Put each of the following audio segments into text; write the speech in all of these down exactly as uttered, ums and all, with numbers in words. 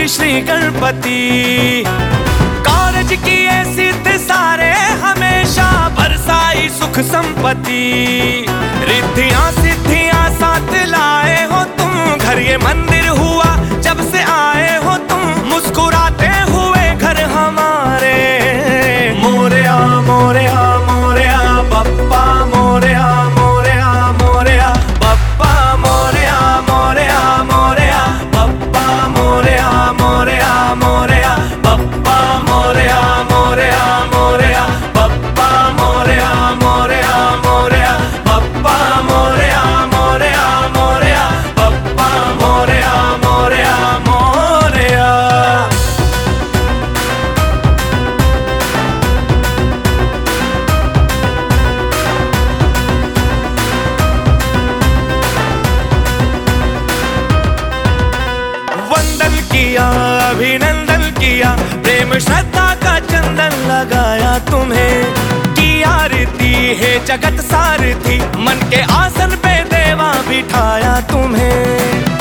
श्री गणपति। कारज किए सिद्ध सारे हमेशा बरसाई सुख संपत्ति। रिद्धियां सिद्धियां साथ लाए हो तुम, घर ये मंदिर हुआ जब से आए हो तुम। मुस्कुराते हुए घर हमारे, मोरया मोरया मोरया बप्पा मोरया मोरया मोरया बप्पा मोरया मोरया मोरया बप्पा मोरया मोरया मोरया बप्पा मोरया मोरया मोरया बप्पा मोरया मोरया मोरया बप्पा मोरया मोरया मोरया बप्पा मोरया मोरया मोरया। वंदन किया अभिनंदन किया, प्रेम श्रद्धा का चंदन लगाया तुम्हें। की आरती है जगत सारथी, मन के आसन पे देवा बिठाया तुम्हें।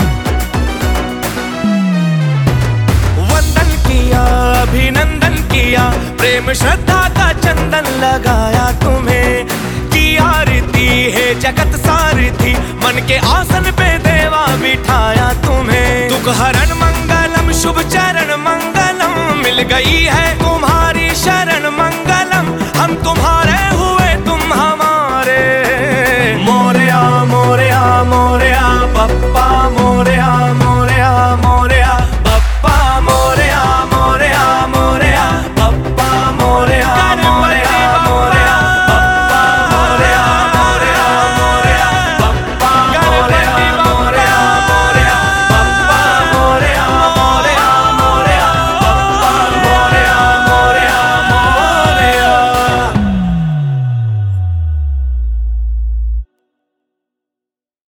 वंदन किया अभिनंदन किया, प्रेम श्रद्धा का चंदन लगाया तुम्हें। की आरती है जगत सारथी, मन के आसन पे देवा बिठाया तुम्हें। दुख हरण मंगलम शुभ चरण मंगलम, मिल गई है तुम्हारी शरण मंगलम। हम तुम्हारे हुए तुम हमारे, मोरया मोरया मोरया बप्पा मोरया